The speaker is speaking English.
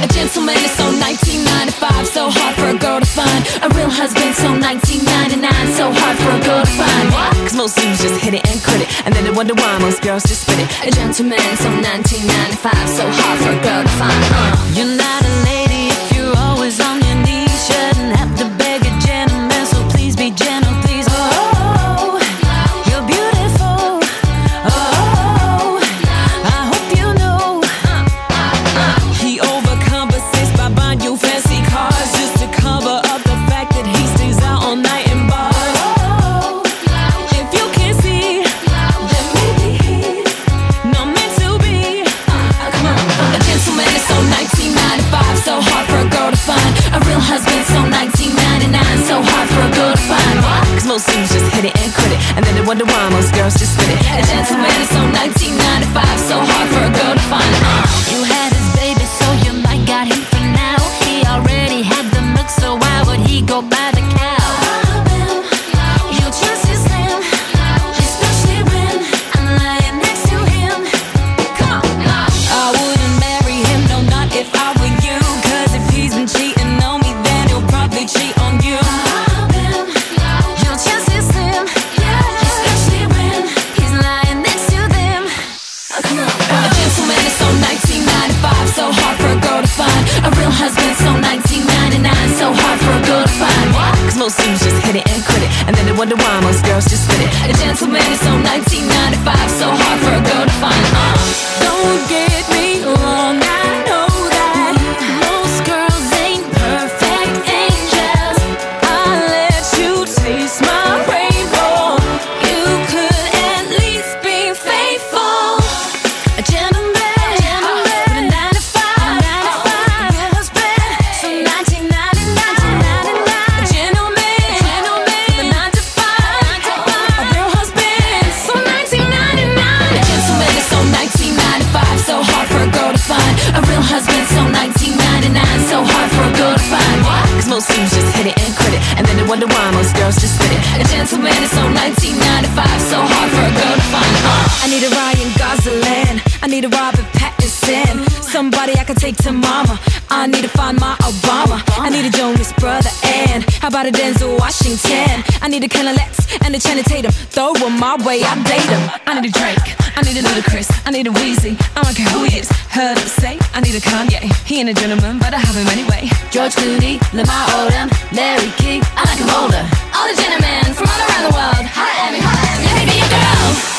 A gentleman is so 1995, so hard for a girl to find. A real husband, so 1999, so hard for a girl to find. What? Cause most dudes just hit it and quit it, and then they wonder why most girls just spit it. A gentleman, so 1995, so hard for a girl to find. You're not a lady if you're always on your knees. Shouldn't have to beg a gentleman, so please be gentle, please. Oh, you're beautiful. Oh, I hope you know he overcompensates by buying you fancy cars just to cover up the fact that he stays out all night in bars. Oh, if you can't see, then maybe he's not meant to be. Come on. A gentleman is so 1995, so hard for a girl to find. A real husband, so 1999, so hard for a girl to find. What? Cause most dudes just hit it and quit it, and then they wonder why most girls just spit it. A gentleman is so 1995, so hard for a girl to find. You had his baby, so you might got him for now. He already had the milk, so why would he go buy the cow? You trust his slim, especially when I'm lying next to him. Come on. I wouldn't marry him, no, not if I were you. Cause if he's been cheating on me, then he'll probably cheat on you. Your chance is slim, especially when he's lying next to them. Come on. A gentleman is so 1995, so hard for a girl to find. A real husband, so 1999, so hard for a girl to find. What? Cause most dudes just hit it and quit it, and then they wonder why most girls just spit it. A gentleman is so 1995, so hard for a girl to find. Don't get me wrong, I know that most girls ain't perfect angels. I'll let you taste my rainbow. You could at least be faithful. A gentleman with a 9 to 5, real husband, so 1999. A gentleman with a 9 to 5, a real husband, so 1999. A gentleman is so 1995, so hard for a girl to find. A real husband, so 1999, so hard for a girl to find. What? Cause most dudes just hit it and quit it, and then they wonder why most girls just spit it. A gentleman is so 1995, so hard for a girl to find. I need a Ryan Gosling, I need a Robert Pattinson, somebody I can take to mama. I need to find my Obama. I need a Jonas brother, and how about a Denzel Washington? I need a Kellen Letts and a Channing Tatum. Throw them my way, I date them. I need a Drake, I need a Ludacris, I need a Weezy. I don't care who he is. Heard him say I need a Kanye. He ain't a gentleman, but I have him anyway. George Clooney, Lamar Odom, Larry King, I like him older. All the gentlemen from all around the world, holla at me, let me be your girl.